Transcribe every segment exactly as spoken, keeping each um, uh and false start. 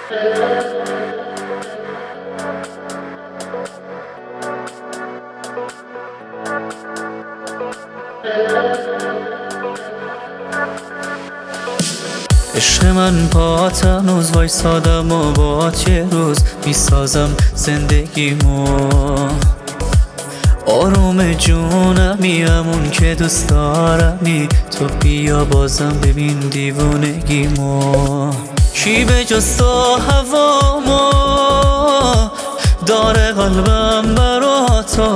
عشق من پات هنوز وایسادم و باهات یه روز میسازم زندگیمو. آروم جونمی همون که دوست دارمی، تو بیا بازم ببین دیوونگیمو. کی به جز تو هوامو داره قلبم برا تو،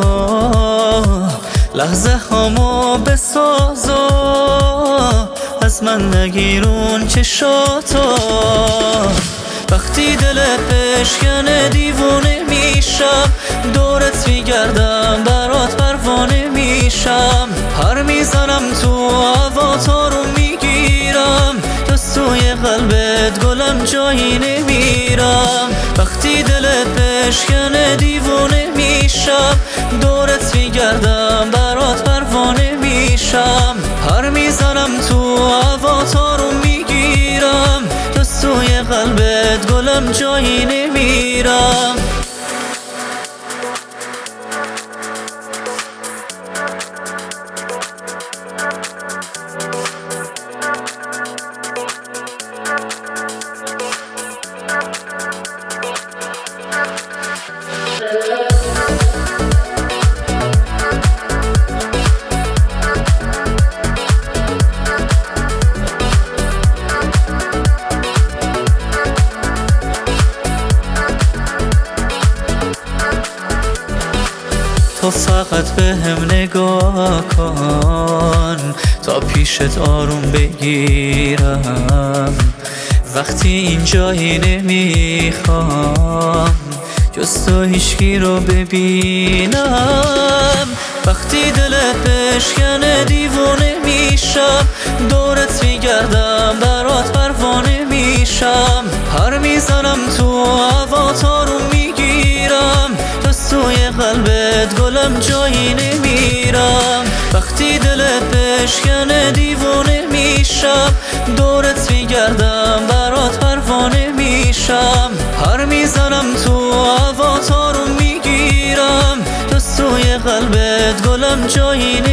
لحظه هامو بسازو از من نگیرون چشاتو. وقتی دل بشکنه دیوونه میشم، دورت میگردم برات پروانه میشم. پر میزنم تو هوا تا رو میگیرم، دستوی قلبت گلم جایی نمیرم. وقتی دل بشکنه دیوونه میشم، دورت میگردم برات پروانه میشم. پر میزنم تو هوا تا رو میگیرم، دستوی قلبت گلم جایی نمیرم. تو فقط به هم نگاه کن تا پیشت آروم بگیرم. وقتی این جایی نمیخوام جز تو هیچکی رو ببینم. وقتی دلت بشکنه دیوونه میشم، دورت میگردم برات پروانه میشم. پر میزنم تو هوا تا رو میگیرم، دستوی قلبت گلم جایی نمیرم. وقتی دلت بشکنه دیوونه میشم، دورت میگردم برات پروانه میشم. پر میزنم تو هوا تا رو میگیرم، دستوی قلبت گلم جایی نمیرم.